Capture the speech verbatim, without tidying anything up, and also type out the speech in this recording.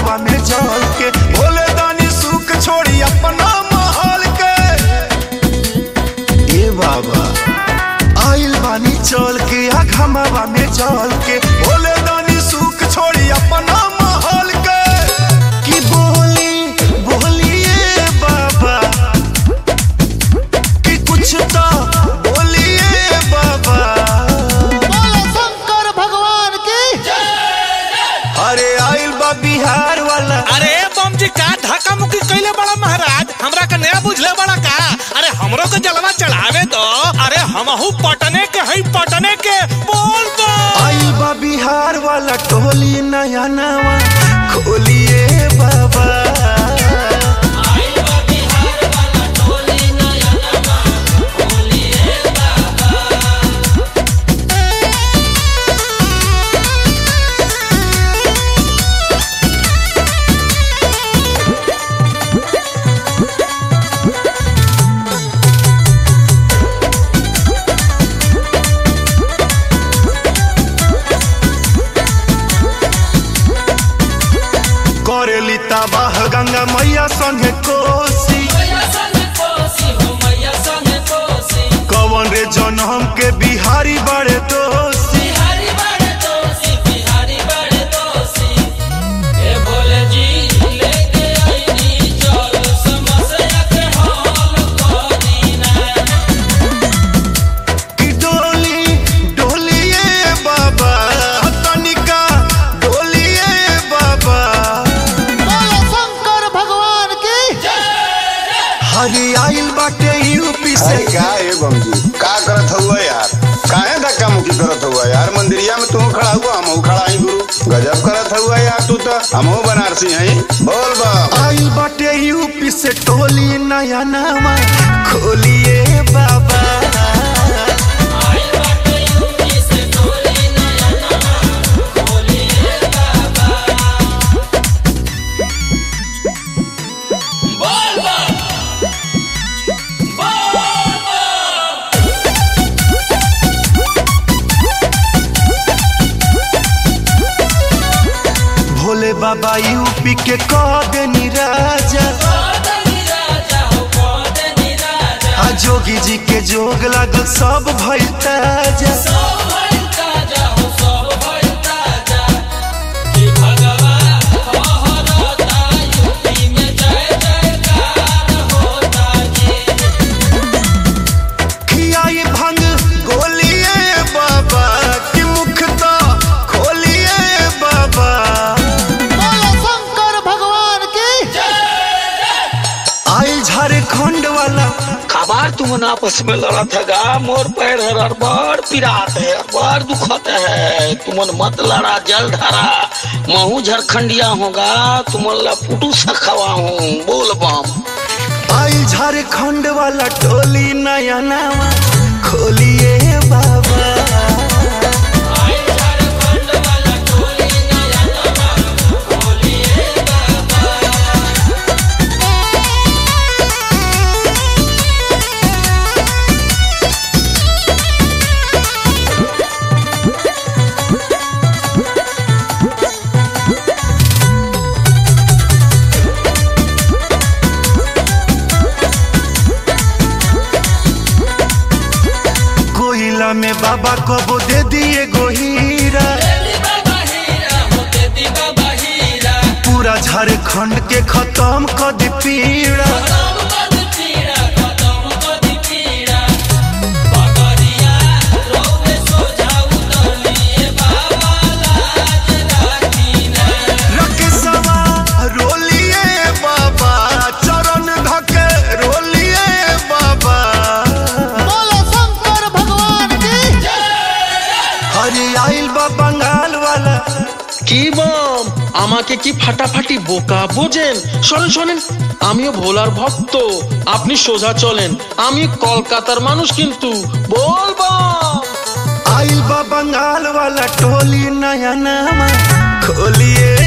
घमावा में जल के भोले दानी सुख छोड़ी अपना महल के। ए बाबा आइल बानी चल के आ घमावा में जल के भोले दानी सुख छोड़ी अपना महल के। कि बोली बोलिए बाबा कि कुछ तो बोलिए बाबा। बोलो शंकर भगवान की। अरे आइल बा बिहार वाला। अरे बम जी का धक्का मुक्की कैले बड़ा महाराज, हमरा का नया बुझले बड़ा का। अरे हमरो के जलवा चढ़ावे दो। अरे हमहू पटने के हई पटने के बोल दो। आइल बा बिहार वाला टोली नया नवा खोलिए बाबा। करेली तबाह गंगा मैया संगे कोसी। कवन रे जनम के बिहारी बड़े दोषी। कि डोली डोलिए बाबा तनिका डोलिए बाबा। बोलो शंकर भगवान की। हरी आइल बाटे यूपी से। अरे क्या है बम जी का करत हुआ यार, काहे धक्का मुक्की करत हुआ यार। मंदिरिया में तू खड़ा हुआ हम खड़ा ही गुरु, गजब करत हुआ यार। तू तो हम बनारसी हैं। बोल बा आइल बाटे यूपी से टोली नया नामा खोलिए बाबा। भोले बाबा यूपी के कदनी राजा। आ जोगी जी के जोग लागल सब भइल ताजा। खियाई भंग गोलिए बाबा कि मुख तो खोलिए बाबा। बोलो शंकर भगवान की। आइल झारखंड वाला। खबर तुम आपस में लड़ा था, मोर पैर हर बार पिरात है, बार दुखत है। तुमन मत लड़ा जल धारा, महू झारखंडिया होगा तुमन ला पुटू सखवा हूँ। बोल बम आइल झारखंड वाला टोली नया नामा खोलिए बाबा। कोयला में बाबा कबो दे दिए गोहीरा। पूरा झारखंड के खत्म कर दी पीड़ा। रकेशवा रोलिए बाबा, चरण धके रोलिए बाबा। बोलो शंकर भगवान की। हरी आइल बा बंगाल वाला। কি বম আমাকে কি ফাটাফাটি বোকা বোঝেন? শোনেন শোনেন, আমিও ভোলার ভক্ত, আপনি সোজা চলেন, আমি কলকাতার মানুষ কিন্তু। বল বম आइल बा बंगाल वाला टोली नया नामा खोलिए